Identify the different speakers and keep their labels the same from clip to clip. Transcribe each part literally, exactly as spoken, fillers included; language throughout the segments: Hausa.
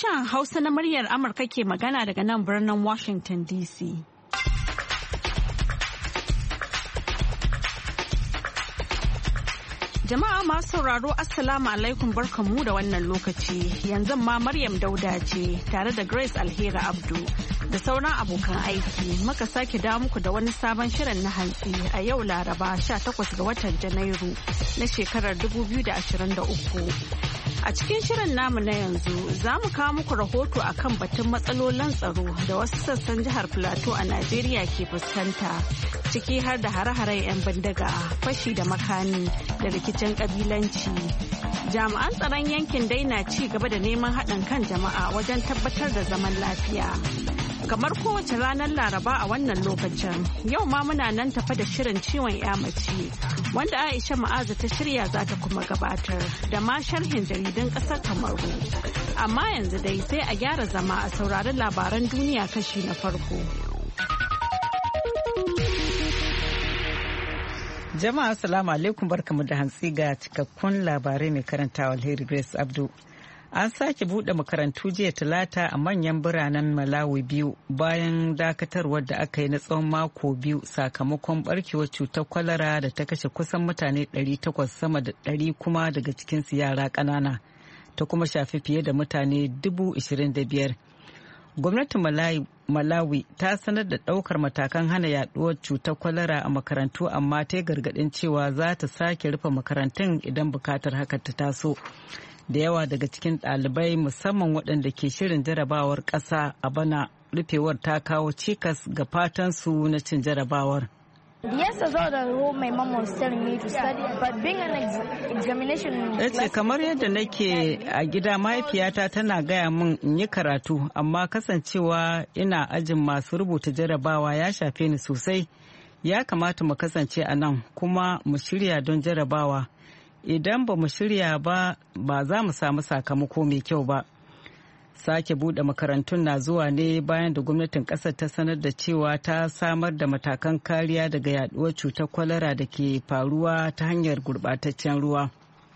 Speaker 1: Sashen Hausa na muryar Amurka ke magana daga nan birnin Washington D C. Jama'a masu sauraro Assalamu alaikum barkanmu da wannan lokaci. Yanzu ma Maryam Dauda ce tare da Grace Alheri Abdu da sauran abokan aiki muka sake dawo muku da wani sabon shirin na hantsi a yau Laraba sha takwas ga watan Janairu na shekarar dubu biyu da ashirin da uku. A cikin shirin namu na yanzu za mu kawo muku rahoto akan batun matsalolin tsaro da wasu sassan jihar Plateau a Najeriya ke fuskanta, ciki har da hare-haren 'yan bindiga, fashi da makami da rikicin kabilanci. Jami'an tsaron yankin dai na ci gaba da neman haɗin kan jama'a wajen tabbatar da zaman lafiya. Kamar kowace ranar Laraba a wannan lokacin, yau ma muna nan tafa da shirin ciwon ya mace wanda Aisha Ma'azu ta shirya za ta kuma gabatar da ma sharhin jaridun ƙasar Kamaru. Amma yanzu dai sai a gyara zama a saurari labaran duniya kashi na farko.
Speaker 2: Jama'a assalamu alaikum barkamu da hantsi ga cikakkun labarai mai karantawa Alheri Grace Abdu. An sake buɗe makarantu jiya talata a manyan biranen Malawi biyu bayan dakatarwar da aka yi na tsawon mako biyu sakamakon barkewar cutar kwalara da ta kashe kusan mutane ɗari takwas, sama da ɗari kuma daga cikinsu yara ƙanana, ta kuma shafi fiye da mutane dubu ishirin da biyar. Gwamnatin Malawi, Malawi ta sanar da ɗaukar matakan hana yaduwar cutar kwalara a makarantu, amma ta yi gargaɗin cewa za ta sake rufe makarantun idan bukatar haka ta taso. Da yawa daga cikin ɗalibai, musamman waɗanda ke shirin jarabawar ƙasa a bana, rufewar ta kawo cikas ga fatansu na cin jarabawar. Ya ce kamar yadda nake a gida, mahaifiyata tana gaya min in yi karatu, amma kasancewa ina ajin masu rubuta jarabawa ya shafe ni sosai. Ya kamata mu kasance a nan kuma mu shirya don jarabawa. Idan ba mu shirya ba, ba za mu samu sakamako mai kyau ba. Sake bude makarantun na zuwa ne bayan da gwamnatin kasar ta sanar da cewa ta samar da matakan kariya daga yaduwar cutar kwalara da ke faruwa ta hanyar gurbataccen ruwa.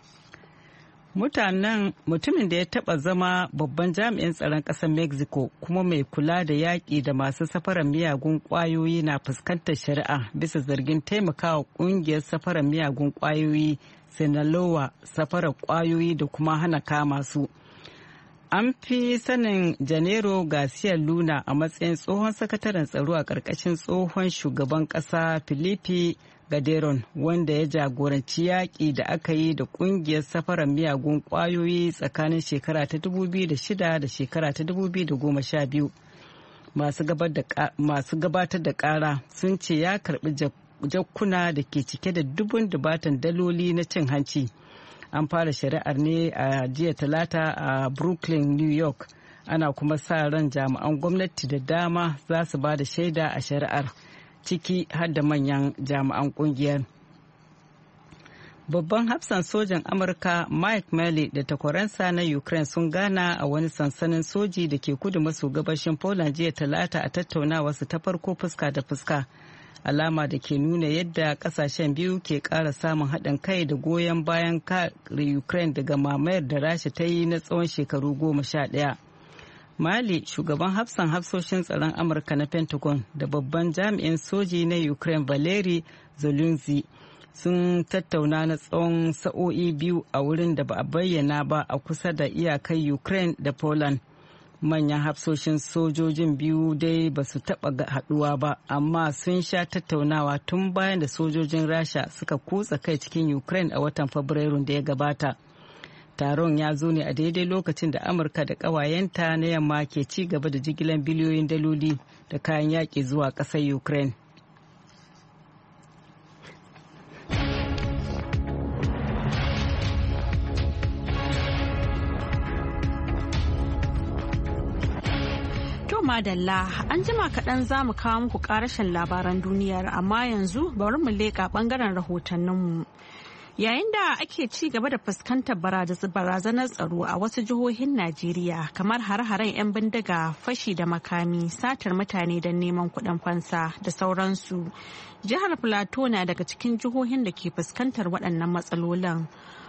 Speaker 2: Mutanen mutumin da ya taba zama babban jami'in tsaron ƙasar Mexico kuma mai kula da yaƙi da masu safarar miyagun ƙwayoyi na fuskantar shari'a bisa zargin taimakawa ƙungiyar safarar miyagun ƙwayoyi Sinaloa safarar ƙwayoyi da kuma hana kama su. An fi sanin Janero Garcia Luna a matsayin tsohon sakataren tsaro a ƙarƙashin tsohon shugaban ƙasa Felipe Calderón, wanda ya jagoranci yaƙi da aka yi da ƙungiyar safarar miyagun ƙwayoyi tsakanin shekara ta dubu biyu da shida da shekara ta dubu biyu da goma sha biyu. Masu gabatar da ƙara sun ce ya karɓi jakkuna da ke cike da dubun dubatan daloli na cin hanci. An fara shari'ar ne a jiya talata a Brooklyn, New York. Ana kuma sa ran jami'an gwamnati da dama za su ba da shaida a shari'ar, ciki har da manyan jami'an kungiyar. Babban hafsan sojan Amurka Mike Milley da takwaransa na Ukraine sun gana a wani sansanin soji da ke kudu maso gabashin Poland jiya talata a tattaunawarsu ta farko fuska da fuska. Alama da ke nuna yadda kasashen biyu ke ƙara samun haɗin kai da goyon bayan kare Ukraine daga mamayar da Rasha ta yi na tsawon shekaru goma sha ɗaya. Mali, shugaban hafsan hafsoshin tsaron Amurka na Pentagon, da babban jami'in soji na Ukraine Valery Zelensky sun tattauna na tsawon sa'o'i biyu a wurin da ba a bayyana ba a kusa da iyakar Ukraine da Poland. Manyan hafsoshin sojojin biyu dai ba su taɓa haɗuwa ba, amma sun sha tattaunawa tun bayan da sojojin Rasha suka kutsa kai cikin Ukraine a watan Fabrairun da ya gabata. Taron ya zo ne a daidai lokacin da Amurka da ƙawayenta na yamma ke ci gaba da jigilar biliyoyin daloli da kayan yaƙi zuwa ƙasar Ukraine.
Speaker 1: Madalla, an jima kaɗan za mu kawo muku ƙarashin labaran duniyar, amma yanzu bari mu leƙa ɓangaren rahotanninmu. Yayin da ake ci gaba da fuskantar barazanar tsaro a wasu jihohin Najeriya, kamar hare-haren 'yan bindiga, fashi da makami, satar mutane don neman kuɗin fansa da sauransu. Jihar Plateau na daga cikin jihohin da ke fuskantar waɗannan matsalolin.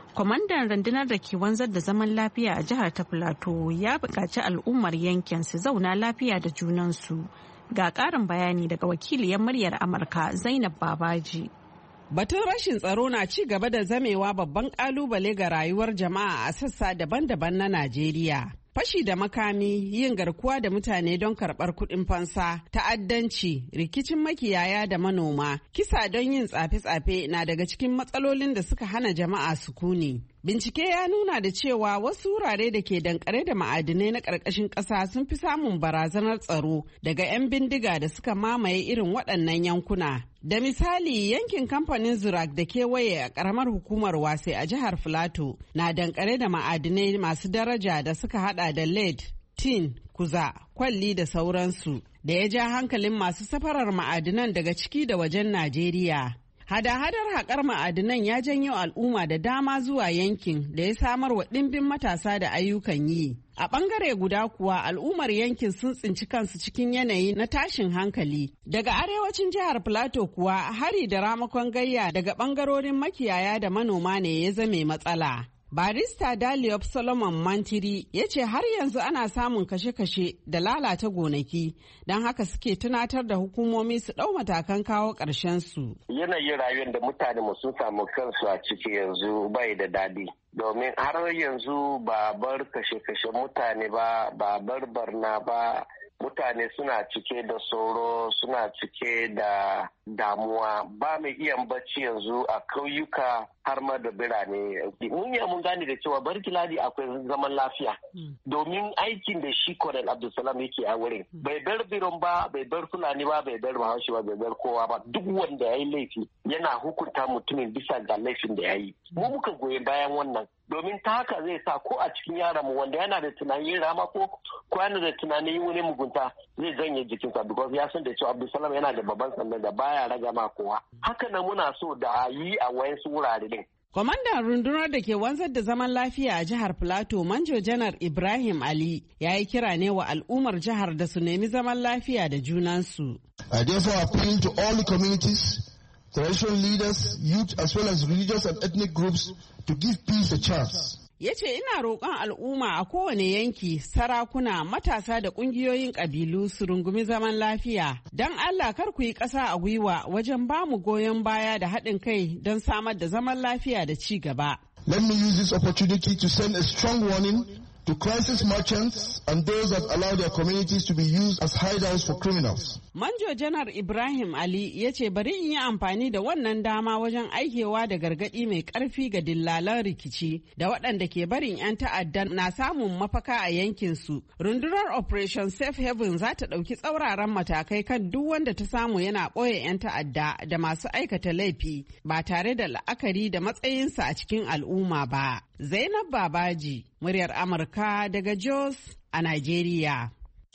Speaker 1: Kwamandan rundunar da ke wanzar da zaman lafiya a jihar ta Plateau ya buƙaci al'ummar yankin su zauna lafiya da junansu. Ga ƙarin bayani daga wakiliyar muryar Amurka Zainab Babaji.
Speaker 3: Batun rashin tsaro na ci gaba da zamewa babban ƙalubale ga rayuwar jama'a a sassa daban-daban na Najeriya. Fashi da makami, yin garkuwa da mutane don karɓar kuɗin fansa, ta'addanci, rikicin makiyaya da manoma, kisa don yin tsafe-tsafe na daga cikin matsalolin da suka hana jama'a sukuni. Bincike ya nuna da cewa wasu wurare da ke dankare da ma'adinai na ƙarƙashin ƙasa sun fi samun barazanar tsaro daga 'yan bindiga da suka mamaye irin waɗannan yankuna. Da misali, yankin kamfanin Zurak da kewaye a ƙaramar hukumar Wase a jihar Filato na dankare da ma'adinai masu daraja da suka hada da lead, tin, kuza, kwalli da sauransu, da ya ja hankalin masu safarar ma'adinan daga ciki da wajen Najeriya. Hada-hadar haƙar ma'adinan ya janyo al'umma da dama zuwa yankin da ya samar wa ɗimbin matasa da ayyukan yi. A ɓangare guda kuwa al'ummar yankin sun tsinci kansu cikin yanayi na tashin hankali. Daga arewacin jihar Plateau kuwa hari da ramakon gayya daga ɓangarorin makiyaya da manoma ne ya zame matsala. Barista Daliop Solomon Mantiri ya ce har yanzu ana samun kashe-kashe da lalata gonaki, don haka suke tunatar da hukumomi su ɗau matakan kawo ƙarshen su.
Speaker 4: Yanayin rayuwar da mutane mu sun samu kansu a ciki yanzu bai da daɗi. Domin har yanzu ba bar kashe-kashe mutane ba, ba bar barna ba, mutane suna cike da tsoro, suna cike da damuwa, ba mai iya bacci yanzu a kauyuka har ma da birane. Mun yi mun gane da cewa Barkiladi akwai zaman lafiya. Domin aikin da shi Colonel Abdulsalam yake a wurin. Bai bar biron ba, bai bar Fulani ba, bai bar Bahaushe ba, bai bar kowa ba. Duk wanda ya yi laifi yana hukunta mutumin bisa ga laifin da ya yi. Mu muka goyi bayan wannan. Domin ta haka zai sa ko a cikin yaran mu wanda yana da tunanin rama ko ko yana da tunanin wani mugunta zai janye jikinsa, because ya san da cewa Abdulsalam yana da babban sanda da baya raga ma kowa. Haka nan muna so da a yi a wayansu wurare din.
Speaker 3: Kwamandan rundunar da ke wanzar da zaman lafiya a jihar Plateau, Manjo Janar Ibrahim Ali, ya yi kira ne wa al'ummar jihar da su nemi zaman lafiya da junansu.
Speaker 5: I therefore appeal to all the communities, traditional leaders, youth as well as religious and ethnic groups to give peace a chance.
Speaker 3: Ya ce ina roƙon al'umma a kowane yanki, sarakuna, matasa da ƙungiyoyin ƙabilu su rungumi zaman lafiya. Don Allah kar ku yi ƙasa a gwiwa wajen ba mu goyon baya da haɗin kai don samar da zaman lafiya da ci gaba.
Speaker 5: Let me use this opportunity to send a strong warning to crisis merchants and those that allow their communities to be used as hideouts for criminals.
Speaker 3: Manjo Janar Ibrahim Ali ya ce bari in yi amfani da wannan dama wajen aikewa da gargaɗi mai ƙarfi ga dillalan rikici da waɗanda ke barin 'yan ta'adda na samun mafaka a yankinsu. Rundunar Operation Safe Haven za ta ɗauki tsauraran matakai kan duk wanda ta samu yana ɓoye 'yan ta'adda da masu aikata laifi ba tare da la'akari da matsayinsa a cikin al'umma ba. Zainab Babaji, muryar Amurka daga Jos a Najeriya.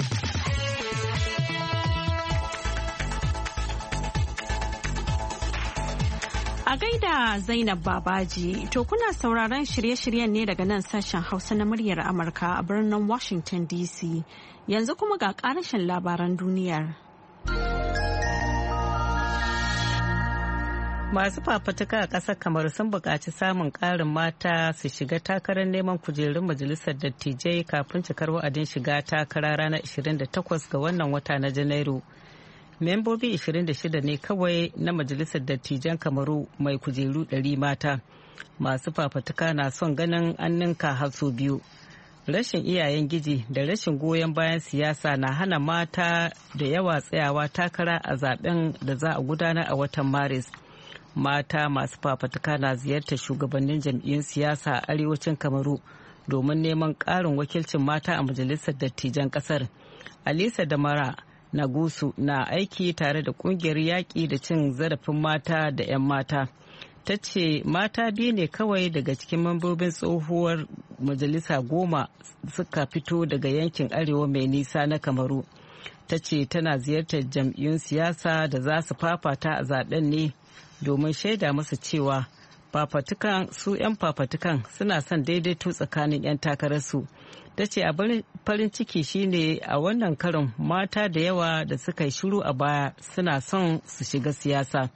Speaker 1: A gaida Zainab Babaji, to kuna sauraron shirye-shiryen ne daga nan sashen Hausa na muryar Amurka a birnin Washington D C. Yanzu kuma ga ƙarashin labaran duniyar.
Speaker 2: Masu fafatuka a ƙasar Kamaru sun buƙaci samun ƙarin mata su shiga takarar neman kujerun majalisar dattijai kafin cikar wa'adin shiga takara ranar ashirin da takwas ga wannan wata na Janairu. Membobi ashirin da shida ne kawai na majalisar dattijan Kamaru mai kujeru ɗari mata. Masu fafatuka na son ganin an ninka har sau biyu. Rashin iyayen giji da rashin goyon bayan siyasa na hana mata da yawa tsayawa takara a zaben da za a gudanar a watan Maris. Mata masu fafatuka na ziyartar shugabannin jam'iyyun siyasa a arewacin Kamaru domin neman ƙarin wakilcin mata a majalisar dattijan ƙasar. Alisa Damara Nagusu na aiki tare da ƙungiyar yaƙi da cin zarafin mata da 'yan mata. Ta ce mata biyu ne kawai daga cikin mambobin tsohuwar majalisa goma suka fito daga yankin arewa mai nisa na Kamaru. Ta ce tana ziyartar jam'iyyun siyasa da za su fafata a zaben ne domin shaida masa cewa fafatukan su 'yan fafatukan suna son daidaito tsakanin 'yan takararsu. Ta ce abin farin ciki shine a wannan karin mata da yawa da suka yi shiru a baya suna son su shiga siyasa.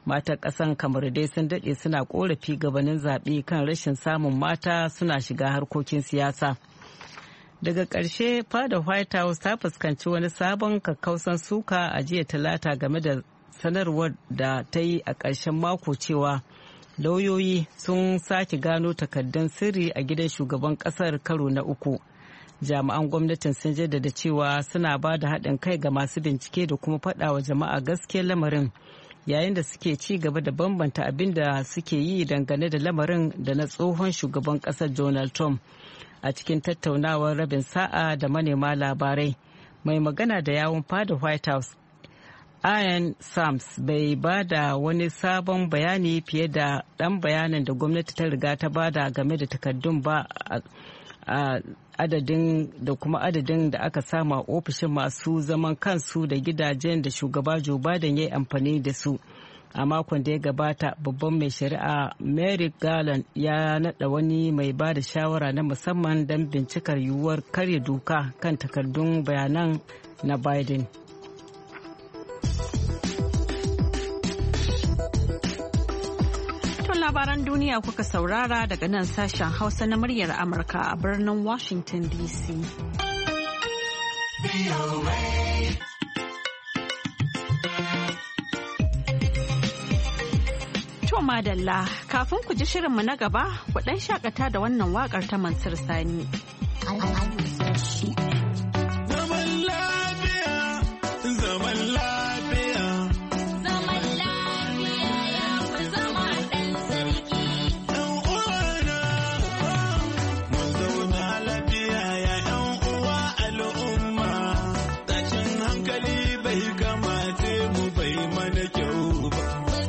Speaker 2: Matan ƙasan Kamaru dai sun daɗe suna ƙorafi gabanin zaɓe kan rashin samun mata suna shiga harkokin siyasa. Daga ƙarshe fadar White House ta fuskanci wani sabon kakkausan suka a jiya talata game da sanarwar da ta yi a ƙarshen mako cewa lauyoyi sun sake gano takardun sirri a gidan shugaban ƙasar karo na uku. Jami'an gwamnatin sun jaddada cewa suna ba da haɗin kai ga masu bincike da kuma faɗa wa jama'a gaskiyar lamarin yayin da suke ci gaba da bambanta abin da suke yi dangane da lamarin da na tsohon shugaban ƙasar Donald Trump. A cikin tattaunawar rabin sa'a da manema labarai, mai magana da yawun fada White House Ian Sams bai ba da wani sabon bayani fiye da ɗan bayanin da gwamnati ta riga ta bada game da takardun ba a adadin da kuma adadin da aka sama ofishin masu zaman kansu da gidajen da shugaba Joe Biden ya yi amfani da su. A makon da ya gabata babban mai shari'a Merrick Garland ya nada wani mai ba da shawara na musamman don bincikar yiwuwar karya doka kan takardun bayanan na Biden.
Speaker 1: Tun labaran duniya kuka saurara daga nan sashen Hausa na muryar Amurka a birnin Washington D C. To madalla, kafin ku ji shirinmu na gaba, ku ɗan shakata da wannan waƙar ta Mansur Sani.
Speaker 6: Zaman lafiya, zaman lafiya. Zaman lafiya ya fi zama ɗan sarki. ‘Yan uwana, mu zauna lafiya ya ‘yan uwa al'umma. Tashin hankali bai kamace mu bai mana kyau ba.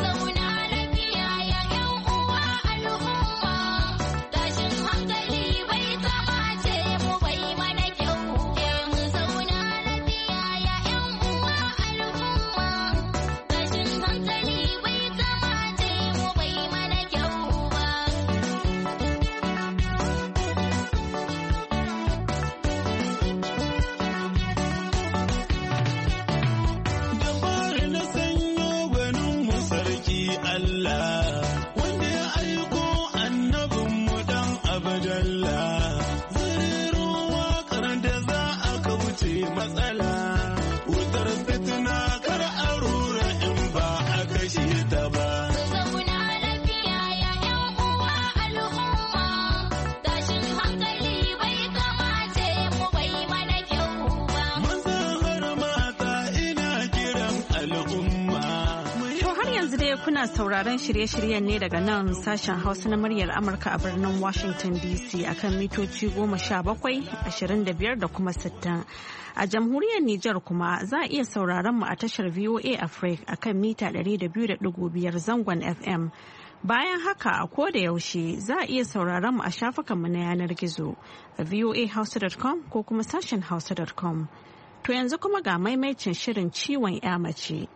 Speaker 1: Kuna sauraron shirye-shiryen ne daga nan sashen Hausa na muryar Amurka a birnin Washington D C akan mitoci goma sha bakwai, ashirin da biyar da kuma sittin. A jamhuriyar Nijar kuma za a iya sauraron mu a tashar V O A Africa akan mita ɗari da biyu da ɗigo biyar zangon F M. Bayan haka a koda yaushe za a iya sauraron mu a shafukanmu na yanar gizo a v o a hausa dot com ko kuma sashen hausa dot com. To yanzu kuma ga maimaicin shirin ciwon ya mace.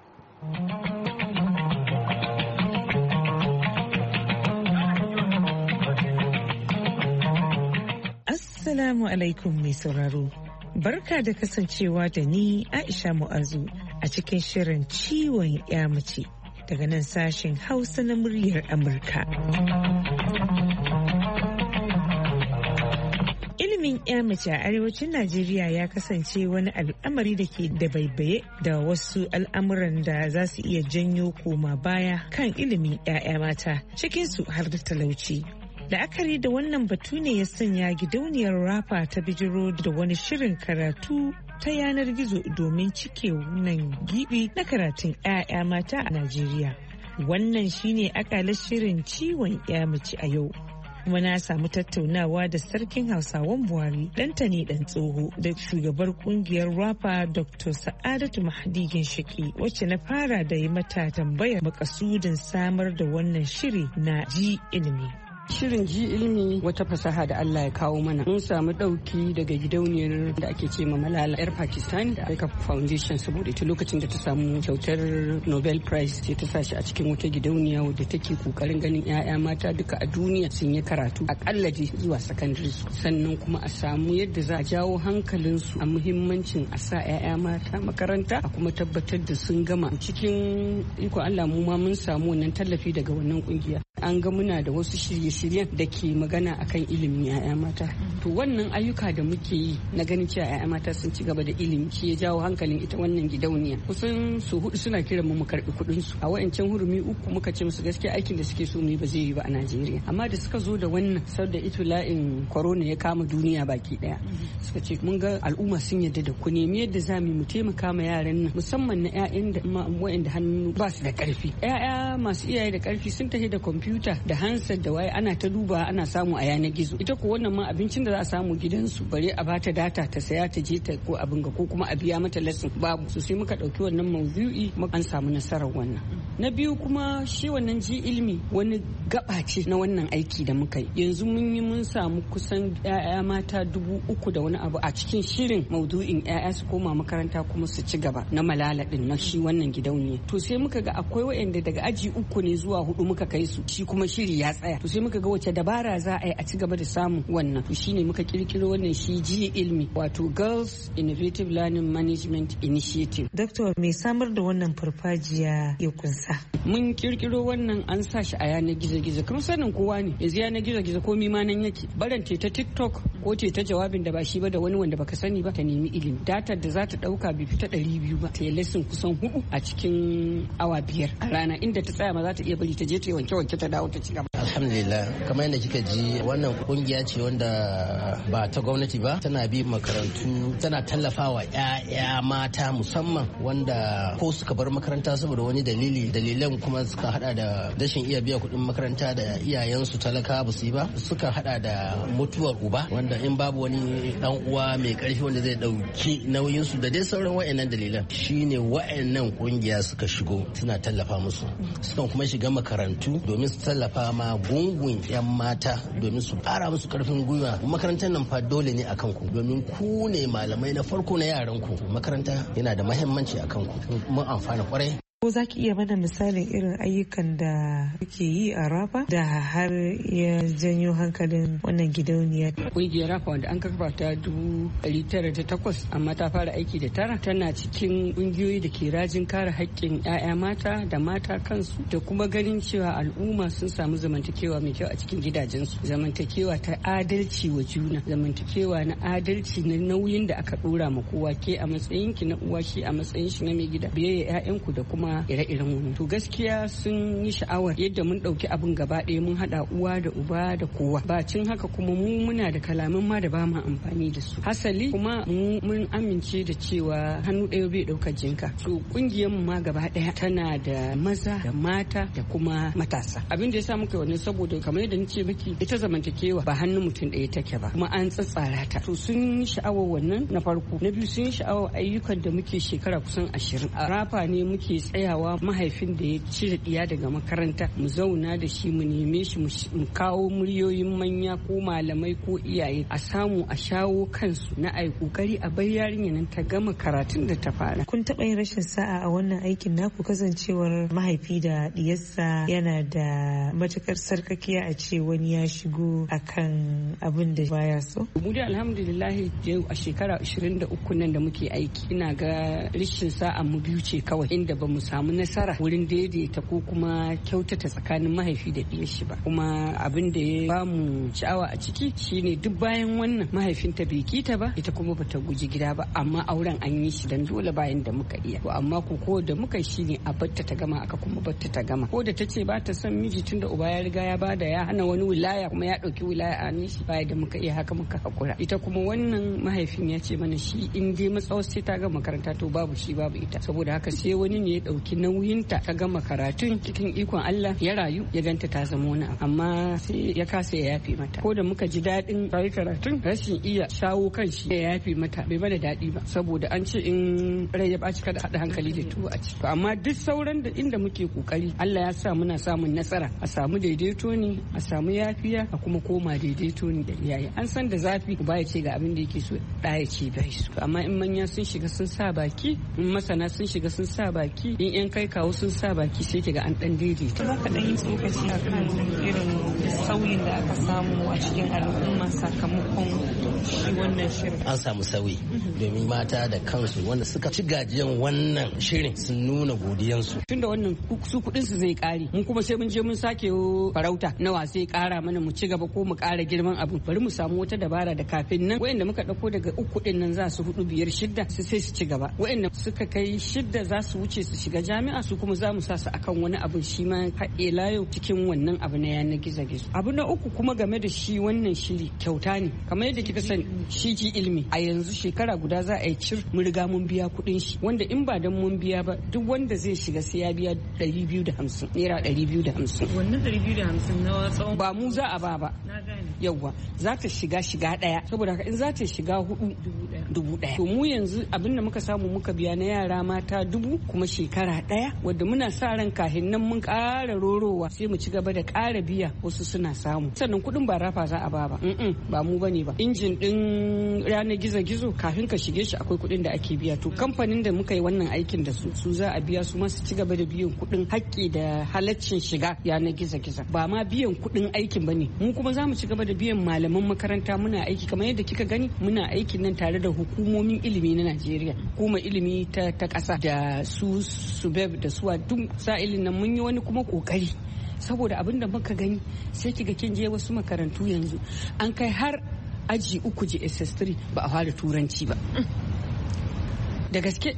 Speaker 7: Assalamu alaikum mai sauraro. Barka da kasancewa da ni Aisha Mu'azu a cikin shirin ciwon ya mace daga nan sashen Hausa na muryar Amurka. Ilimin ya mace a arewacin Najeriya ya kasance wani al'amari da ke da baibaye da wasu al'amuran da za su iya janyo koma baya kan ilimin 'ya'ya mata, cikinsu har da talauci. La'akari da wannan batu ne ya sanya gidauniyar rafa ta bijiro da wani shirin karatu ta yanar gizo domin cike wannan gibi na karatun 'ya'ya mata a Najeriya. Wannan shine akalar shirin ciwon 'ya mace a yau. Kuma na samu tattaunawa da sarkin Hausawan Buhari Dantani Dan Tsoho da shugabar kungiyar rafa Doctor Sa'adatu Mahdi Ginshiki, wacce na fara da yi mata tambayar makasudin samar da wannan shiri na ji ilimi.
Speaker 8: Shirin ji ilmi wata fasaha da Allah ya kawo mana. Mun samu ɗauki daga gidauniyar da ake ce ma Malala yar Pakistan da Africa Foundation, saboda ita lokacin da ta samu kyautar Nobel Prize sai ta sa shi a cikin wata gidauniya wadda take kokarin ganin 'ya'ya mata duka a duniya sun yi karatu akalla zuwa secondary school, sannan kuma a samu yadda za a jawo hankalinsu a muhimmancin a sa 'ya'ya mata makaranta a kuma tabbatar da sun gama. Cikin ikon Allah mu ma mun samu wannan tallafi daga wannan kungiya. An ga muna da wasu shirye-shiryen da ke magana akan ilimin 'ya'ya mata. To wannan ayyuka da muke yi na ganin cewa 'ya'ya mata sun ci gaba da ilimi shi ya jawo hankalin ita wannan gidauniya. Kusan su hudu suna kiran mu mu karbi kuɗin su. A wayancan hurumi uku muka ce musu gaskiya aikin da suke so mu yi ba zai yi ba a Najeriya. Amma da suka zo da wannan saboda itula'in corona ya kama duniya baki daya, suka ce mun ga al'umma sun yarda da ku nemi yadda za mu taimaka ma yaran nan, musamman na 'ya'yan da wayanda hannu ba su da karfi. 'Ya'ya masu iyaye da karfi sun tafi da kwamfuta da handset da waye ana ta duba ana samu a yanar gizo. Ita ko wannan ma abincin da za a samu gidansu bare a bata data ta saya ta je ta ko abin ga ko kuma a biya mata lesson babu. So sai muka dauki wannan maudu'i an samu nasarar wannan. Na biyu kuma shi wannan ji ilmi wani gaba ce na wannan aiki da muka yi. Yanzu mun yi mun samu kusan 'ya'ya mata dubu uku da wani abu a cikin shirin maudu'in 'ya'ya su koma makaranta kuma su ci gaba na Malala din na shi wannan gidauniya. To sai muka ga akwai waɗanda daga aji uku ne zuwa hudu muka kai su, shi kuma shiri ya tsaya. To sai muka ga wace dabara za a yi a ci gaba da samun wannan. To shine muka kirkiro wannan shi ji ilmi wato Girls Innovative Learning Management Initiative.
Speaker 7: Doctor, me samar da wannan farfajiya ya kunsa?
Speaker 8: Mun kirkiro wannan an sa shi a yanar gizo-gizo. Kuma sanin kowa ne yanzu yanar gizo-gizo ko ma nan yake. Baran te ta TikTok ko te ta jawabin da ba shi ba da wani wanda baka sani ba ta nemi ilimi. Datar da za ta dauka bai fita ɗari biyu ba. Ta yi lesson kusan hudu a cikin awa biyar a rana, inda ta tsaya ma za ta iya bari ta je ta yi wanke-wanke ta dawo ta ci gaba.
Speaker 9: Alhamdulillah, kamar yadda kika ji wannan kungiya ce wanda ba ta gwamnati ba, tana bi makarantu, tana tallafawa 'ya'ya mata musamman wanda ko suka bar makaranta saboda wani dalili, dalilan kuma suka hada da rashin iya biya kuɗin makaranta da iyayensu talaka ba su yi ba, suka hada da mutuwar uba wanda in babu wani dan uwa mai karfi wanda zai dauki nauyin su da dai sauran wayannan dalilan, shine wayannan kungiya suka shigo suna tallafa musu, sukan kuma shiga makarantu domin su tallafa ma gungun 'yan mata domin su fara musu karfin gwiwa. Makarantar nan fa dole ne akan ku domin ku ne malamai na farko na yaran ku. Makaranta yana da muhimmanci akan ku, mun amfana kwarai.
Speaker 7: Ko za ki iya mana misalin irin ayyukan da kuke yi a Rafa da har ya janyo hankalin wannan gidauniya?
Speaker 8: Ƙungiyar Rafa wanda an kafa ta dubu ɗari tara da takwas amma ta fara aiki da tara, tana cikin ƙungiyoyi da ke rajin kare haƙƙin 'ya'ya mata da mata kansu da kuma ganin cewa al'umma sun samu zamantakewa mai kyau a cikin gidajensu. Zamantakewa ta adalci wa juna, zamantakewa na adalci na nauyin da aka ɗora ma kowa, ke a matsayinki na uwa, shi a matsayin shi na mai gida, biyayya 'ya'yanku da kuma ire-iren wani. To gaskiya sun yi sha'awar yadda mun ɗauki abin gaba ɗaya mun haɗa uwa da uba da kowa. Bacin haka kuma mu muna da kalaman ma da ba mu amfani da su. Hasali kuma mu mun amince da cewa hannu ɗaya bai ɗaukar jinka. To ƙungiyar mu ma gaba ɗaya tana da maza da mata da kuma matasa. Abin da ya sa muka yi wannan saboda kamar yadda nace miki ita zamantakewa ba hannun mutum ɗaya take ba, kuma an tsatsara ta. To sun yi sha'awar wannan na farko. Na biyu sun yi sha'awar ayyukan da muke shekara kusan ashirin. A Rafa ne muke tsayawa mahaifin da ya cire diya daga makaranta mu zauna da shi mu neme shi mu kawo muryoyin manya ko malamai ko iyaye a samu a shawo kansu na ai kokari a bar yarinya nan ta gama karatun da ta fara.
Speaker 7: Kun taɓa yin rashin sa'a a wannan aikin naku kasancewar mahaifi da diyarsa yana da matukar sarkakiya a ce wani ya shigo akan abin da baya so?
Speaker 8: Mu da alhamdulillah yau a shekara ashirin da uku nan da muke aiki ina ga rashin sa'a mu biyu ce kawai inda ba mu samu nasara wurin daidaita ko kuma kyautata tsakanin mahaifi da ɗiyar shi ba. Kuma abin da ya ba mu sha'awa a ciki shine duk bayan wannan mahaifinta bai kita ba, ita kuma bata guji gida ba, amma auren an yi shi dan dole bayan da muka iya. To amma ko ko da muka shine a batta ta gama, aka kuma batta ta gama. Ko da tace ba ta son miji tunda uba ya riga ya bada ya hana wani wilaya kuma ya dauki wilaya a nishi, bayan da muka iya haka muka hakura. Ita kuma wannan mahaifin ya ce mana shi in dai matsawar sai ta gama makaranta to babu shi babu ita. Saboda haka sai wani ne ya ɗauki nauyinta ta gama karatun cikin ikon Allah ya rayu ya ganta ta zama wani amma sai ya kasa ya yafe mata. Ko da muka ji daɗin rayu karatun rashin iya shawo kan shi ya yafe mata bai bada daɗi ba saboda an ce in rai ya ɓaci kada haɗa hankali da tuwo a ciki. Amma duk sauran da inda muke kokari Allah ya sa muna samun nasara a samu daidaito ne a samu yafiya a kuma koma daidaito ne da iyaye. An san da zafi ba ya ce ga abin da yake so ɗa ya ce bai so amma in manya sun shiga sun sa baki in masana sun shiga sun sa baki in yan kai kawo sun sa baki sai kiga an dan daidaita.
Speaker 7: Za ka dan yi tsokaci akan irin sauyin da aka samu a cikin al'umma sakamakon shi wannan shirin.
Speaker 9: An samu sauyi domin mata da kansu wanda suka ci gajiyan wannan shirin sun nuna godiyansu.
Speaker 8: Tunda wannan su kudin su zai kare mun kuma sai mun je mun sake farauta nawa sai kara mana mu ci gaba ko mu kara girman abu bari mu samu wata dabara da kafin nan wayanda muka dauko daga uku din nan za su hudu biyar shidda su sai su ci gaba wayanda suka kai shidda za su wuce su shiga jami'a su kuma za mu sa su akan wani abu shi ma haɗe layo cikin wannan abu na yanar gizo-gizo. Abu na uku kuma game da shi wannan shiri kyauta ne kamar yadda kika sani shi ji ilimi a yanzu shekara guda za a yi cir mun riga mun biya kuɗin shi wanda in ba dan mun biya ba duk wanda zai shiga sai ya biya ɗari biyu da hamsin naira ɗari biyu da hamsin.
Speaker 7: Wannan ɗari biyu da hamsin na tsawon
Speaker 8: ba mu za a ba ba yawwa za ta shiga shiga ɗaya saboda haka in za ta shiga hudu dubu ɗaya to mu yanzu abin da muka samu muka biya na yara mata dubu kuma shekara ɗaya wadda muna sa ran kahin nan mun ƙara rorowa sai mu ci gaba da ƙara biya wasu suna samu sannan kuɗin ba rafa za a ba ba ba mu bane ba injin ɗin ranar gizo-gizo kafin ka shige shi akwai kuɗin da ake biya to kamfanin da muka yi wannan aikin da su su za a biya su ma su ci gaba da biyan kuɗin haƙƙi da halaccin shiga yanar gizo-gizo ba ma biyan kuɗin aikin bane mu kuma za mu ci gaba da biyan malaman makaranta muna aiki kamar yadda kika gani muna aikin nan tare da hukumomin ilimi na Najeriya hukumar ilimi ta ta ƙasa da su subeb da suwa duk sa'ilin nan mun yi wani kuma kokari saboda abin da muka gani sai kiga kin je wasu makarantu yanzu an kai har aji uku J S S three ba a fara turanci ba da gaske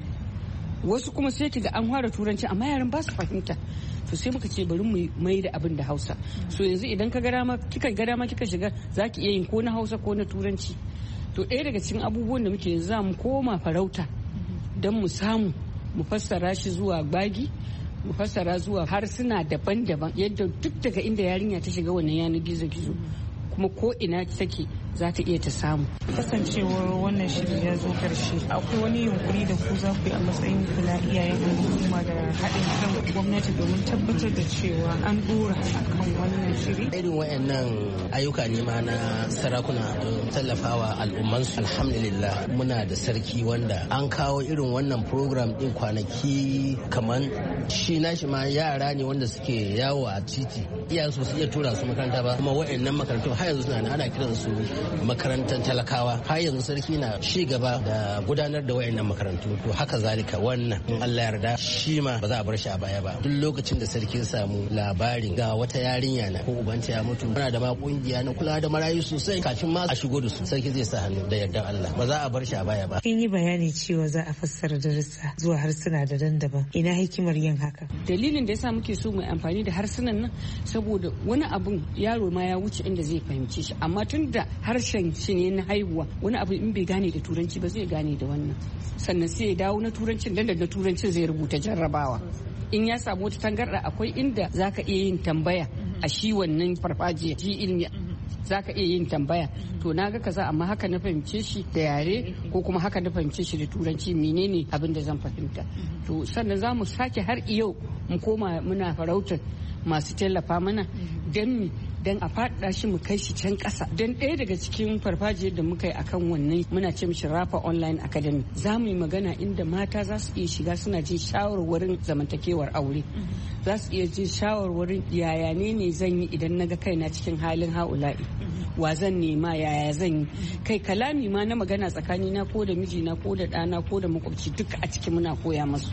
Speaker 8: wasu kuma sai kiga an fara turanci amma yaran ba su fahimta to sai muka ce bari mu mai da abin da Hausa so yanzu idan ka ga dama kika ga dama kika shiga zaki iya yin ko na Hausa ko na turanci to ɗaya daga cikin abubuwan da muke za mu koma farauta don mu samu mu fassara shi zuwa gbagi mu fassara zuwa harsuna daban-daban yadda duk daga inda yarinya ta shiga wannan yanar gizo-gizo kuma ko ina take za ta iya ta samu.
Speaker 7: Kasancewar wannan shiri ya zo karshe akwai wani yunkuri da ku za ku yi a matsayin ku na iyayen al'umma da haɗin kan gwamnati domin tabbatar da cewa an dora akan wannan shiri.
Speaker 9: Irin wayannan ayyuka ne ma na sarakuna don tallafawa al'ummansu. Alhamdulillah muna da sarki wanda an kawo irin wannan program din kwanaki kaman shi nashi ma yara ne wanda suke yawo a titi iyayen su iya tura su makaranta ba kuma wayannan makarantu har yanzu suna ana kiran su makarantar talakawa har yanzu sarki na ci gaba da gudanar da wayannan makarantu to haka zalika wannan in Allah yarda shi ma ba za a bar shi a baya ba duk lokacin da sarki ya samu labarin ga wata yarinya na ko ubanta ya mutu muna da ma kungiya na kula da marayu sosai kafin ma a shigo da su sarki zai sa hannu da yardan Allah ba za a bar shi a baya ba.
Speaker 7: Kin yi bayani cewa za a fassara darussa zuwa harsuna da daban ina hikimar yin haka?
Speaker 8: Dalilin da yasa muke so mu amfani da harsunan nan saboda wani abun yaro ma ya wuce inda zai fahimce shi amma tun da harshen shi ne na haihuwa wani abu in bai gane da turanci ba zai gane da wannan sannan sai ya dawo na turancin dan da na turancin zai rubuta jarrabawa in ya samu wata tangarda akwai inda zaka iya yin tambaya a shi wannan farfajiya ji ilmi zaka iya yin tambaya to naga kaza amma haka na fahimce shi da yare ko kuma haka na fahimce shi da turanci menene abin da zan fahimta to sannan za mu sake har yau mu koma muna farautar masu tallafa mana don don a faɗa shi mu kai shi can ƙasa don ɗaya daga cikin farfajiyar da muka yi akan wannan muna ce mishi Rafa Online Academy za mu yi magana inda mata za su iya shiga suna jin shawarwarin zamantakewar aure za su iya jin shawarwarin yaya ne ne zan yi idan na ga kaina cikin halin ha'ula'i wa zan nema yaya zan yi kai kalami ma na magana tsakanina ko da mijina ko da ɗana ko da makwabci duka a ciki muna koya masu.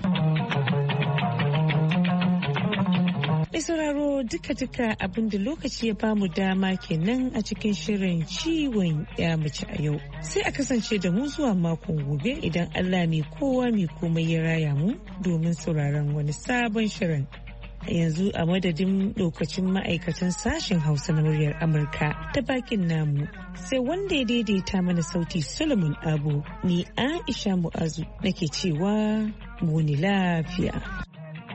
Speaker 7: Mai sauraro duka-duka abinda lokaci ya bamu dama kenan a cikin shirin ciwon ya mace a yau. Sai a kasance da mu zuwa makon gobe idan Allah mai kowa mai komai ya raya mu domin sauraron wani sabon shirin. Yanzu a madadin lokacin ma'aikatan sashen Hausa na muryar Amurka ta bakin namu sai wanda ya daidaita mana sauti Solomon Abu ni Aisha Mu'azu nake cewa muni lafiya.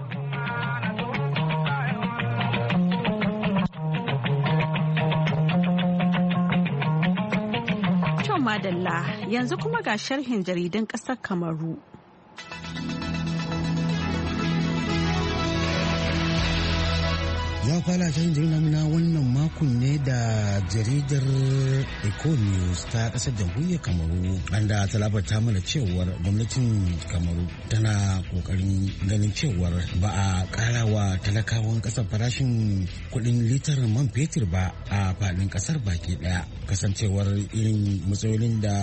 Speaker 1: madalla yanzu kuma ga sharhin jaridun ƙasar Kamaru.
Speaker 10: za fara shan jaridar na wannan makon ne da jaridar Eco News ta kasar jamhuriyar Kamaru anda ta labarta mana cewar gwamnatin Kamaru tana kokarin ganin cewar ba a kara wa talakawan kasar farashin kudin litar man fetur ba a fadin kasar baki daya kasancewar irin matsalolin da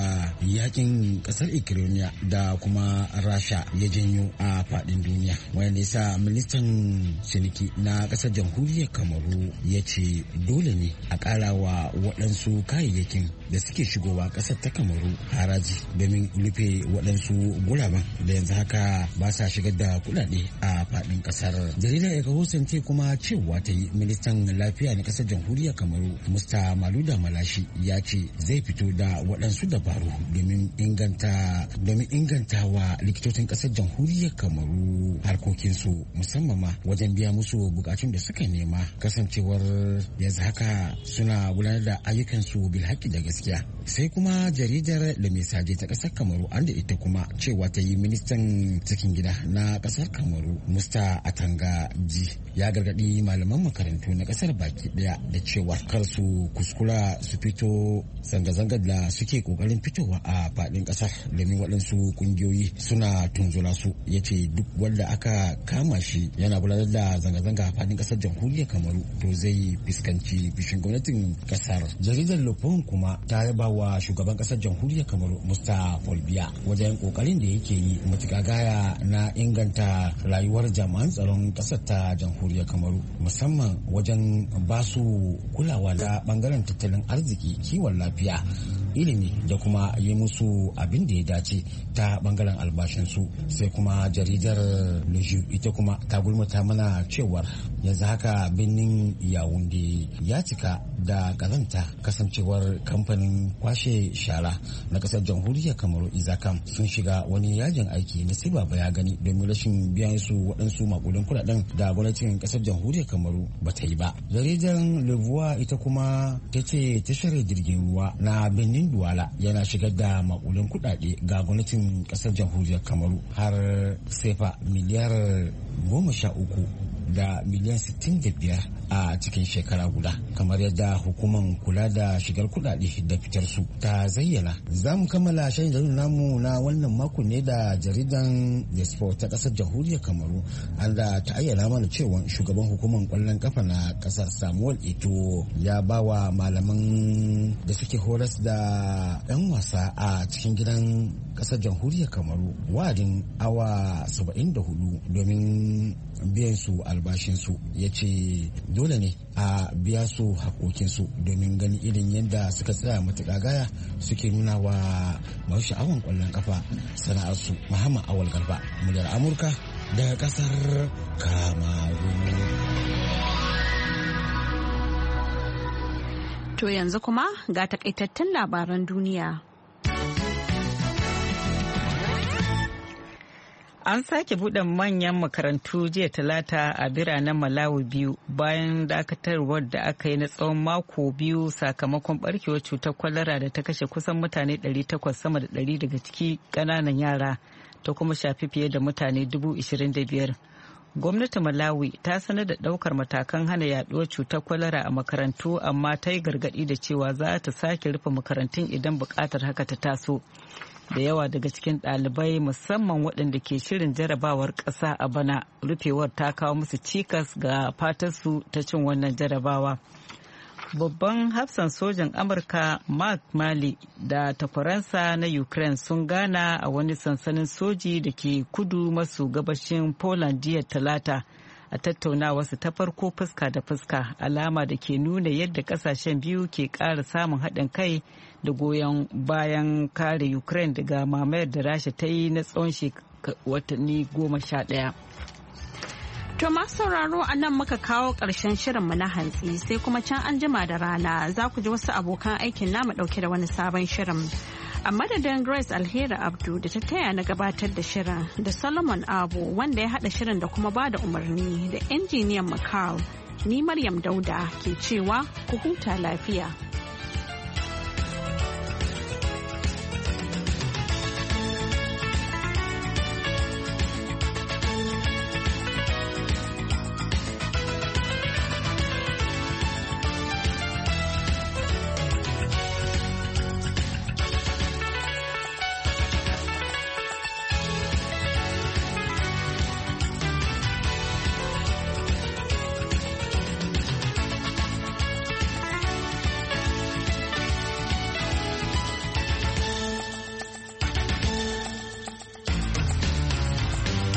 Speaker 10: yakin kasar Ukraine da kuma Rasha ya janyo a fadin duniya wanda yasa ministan ciniki na kasar jamhuriyar Kamaru ya ce dole ne a ƙara wa waɗansu kayayyakin da suke shigowa ƙasar ta Kamaru haraji domin rufe waɗansu guraben da yanzu haka ba sa shigar da kuɗaɗe a faɗin ƙasar. Jaridar Eka kuma cewa ta yi ministan lafiya na ƙasar jamhuriyar Kamaru Musta Maluda Malashi ya ce zai fito da waɗansu dabaru domin inganta domin inganta wa likitocin ƙasar jamhuriyar Kamaru harkokinsu musamman ma wajen biya musu bukatun da suka nema kasancewar yanzu haka suna gudanar da ayyukansu bil haƙƙi da gaskiya. Sai kuma jaridar da mesaje ta ƙasar Kamaru an da ita kuma cewa ta yi ministan cikin gida na ƙasar Kamaru Musta Atanga Ji ya gargaɗi malaman makarantu na ƙasar baki ɗaya da cewa kar su kuskura su fito zanga-zangar da suke ƙoƙarin fitowa a faɗin ƙasar domin waɗansu ƙungiyoyi suna tunzula su ya ce duk wanda aka kama shi yana gudanar da zanga-zanga a faɗin ƙasar jamhuriyar Kamaru to zai fuskanci bishin gwamnatin ƙasar. Jaridar Lupon kuma ta yaba wa shugaban ƙasar jamhuriyar Kamaru Musta Folbiya wajen ƙoƙarin da yake yi matuƙa gaya na inganta rayuwar jami'an tsaron ƙasar ta jamhuriyar Kamaru musamman wajen basu kulawa da ɓangaren tattalin arziki kiwon lafiya ilimi da kuma yi musu abin da ya dace ta bangaren albashinsu. Sai kuma jaridar Leju ita kuma ta gulmata mana cewar yanzu haka birnin Yawunde ya cika da kazanta kasancewar kamfanin kwashe shara na kasar jamhuriyar Kamaru Izakam sun shiga wani yajin aiki na sai baba ya gani domin rashin biyan su waɗansu makudin kuɗaɗen da gwamnatin kasar jamhuriyar Kamaru ba ta yi ba. Jaridar Levuwa ita kuma ta ce tashar jirgin ruwa na birnin Duwala yana shigar da makulin kudade ga gwamnatin kasar jamhuriyar Kamaru har sefa miliyar goma sha uku da miliyan sittin da biyar a cikin shekara guda kamar yadda hukumar kula da shigar kudade da fitar su ta zayyana. Za mu kammala shayin jaridar namu na wannan makon ne da jaridan The Sport ta kasar jamhuriyar Kamaru an da ta ayyana mana cewa shugaban hukumar kwallon kafa na kasar Samuel Eto'o ya ba wa malaman da suke horas da yan wasa a cikin gidan kasar jamhuriyar Kamaru wa'adin awa saba'in da hudu domin biyan su albashinsu. Ya ce dole ne a biya su haƙoƙinsu domin gani irin yadda suka tsaya matuƙa gaya suke nuna wa masu sha'awan ƙwallon kafa sana'arsu. Muhammad Awal Garba, muryar Amurka daga ƙasar Kamaru.
Speaker 1: To yanzu kuma ga takaitattun labaran duniya.
Speaker 2: An sake buɗe manyan makarantu jiya talata a biranen Malawi biyu bayan dakatarwar da aka yi na tsawon mako biyu sakamakon barkewar cutar kwalara da ta kashe kusan mutane ɗari takwas sama da ɗari daga ciki ƙananan yara ta kuma shafi fiye da mutane dubu ishirin da biyar. Gwamnatin Malawi ta sanar da ɗaukar matakan hana yaduwar cutar kwalara a makarantu amma ta yi gargaɗi da cewa za ta sake rufe makarantun idan buƙatar haka ta taso. Da yawa daga cikin ɗalibai musamman waɗanda ke shirin jarabawar ƙasa a bana rufewar ta kawo musu cikas ga fatarsu ta cin wannan jarabawa. Babban hafsan sojan Amurka Mark Milley da takwaransa na Ukraine sun gana a wani sansanin soji da ke kudu maso gabashin Poland jiya talata a tattaunawarsu ta farko fuska da fuska, alama da ke nuna yadda kasashen biyu ke ƙara samun haɗin kai da goyon bayan kare Ukraine daga mamayar da Rasha ta yi na tsawon watanni goma sha ɗaya.
Speaker 1: To masu sauraro a nan muka kawo ƙarshen shirinmu na hantsi sai kuma can an jima da rana za ku ji wasu abokan aikin namu ɗauke da wani sabon shirin. A madadin Grace Alheri Abdu da ta taya na gabatar da shirin da Solomon Abu wanda ya haɗa shirin da kuma ba da umarni da injiniyan Makal, ni Maryam Dauda ke cewa ku huta lafiya.